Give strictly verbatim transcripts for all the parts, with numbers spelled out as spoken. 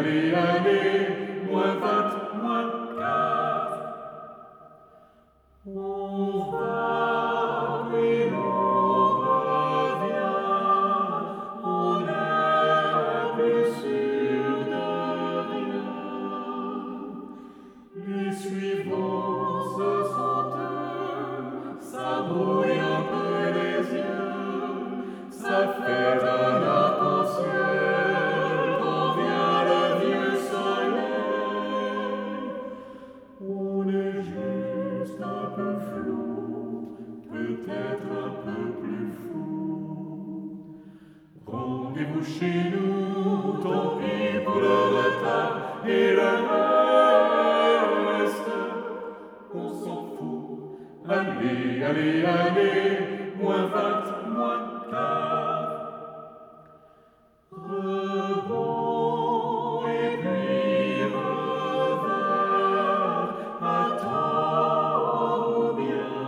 allez, allez, moins vingt, moins quatre. On va, puis l'on revient, on n'est plus sûr de rien. Les suivants, ce sont eux, ça brouille un peu les yeux, ça fait un arc-en-ciel quand vient le vieux soleil. On est juste un peu flou, peut-être un peu plus fou. Rendez-vous chez nous, tant pis pour le retard et le reste, on s'en fout. Allez, allez, allez, moins vingt, moins quatre. Rebond et puis revers, à tort ou bien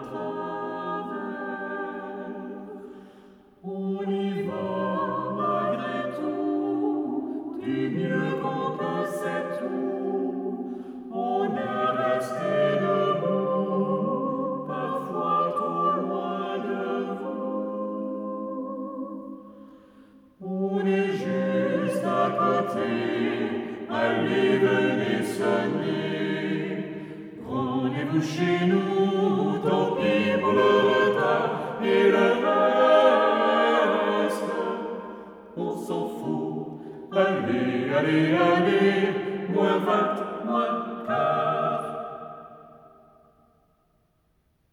travers. On y va malgré tout, du mieux qu'on peut, c'est tout. On est resté debout, parfois trop loin de vous. On est juste à côté, allez, venez sonner. Rendez-vous chez nous, tant pis pour le retard et le reste, on s'en fout. Allez, allez, allez, moins vingt, moins